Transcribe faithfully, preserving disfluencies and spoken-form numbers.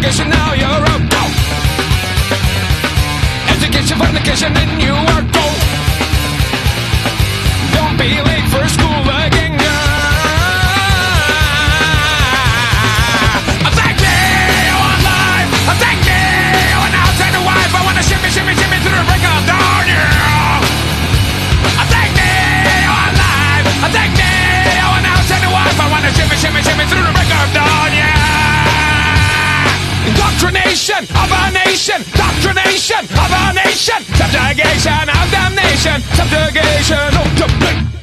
education, now you're out. Go! Education, fornication, and you are gold. Don't be late for school again. Thank you on live. Thank you on outside the wife. I wanna shimmy, shimmy, shimmy through the break of dawn. Yeah. Thank you on live. Thank you on outside the wife. I wanna shimmy, shimmy, shimmy through the break of dawn. Yeah. Indoctrination of our nation. Doctrination of our nation. Subjugation of damnation. Subjugation of damnation.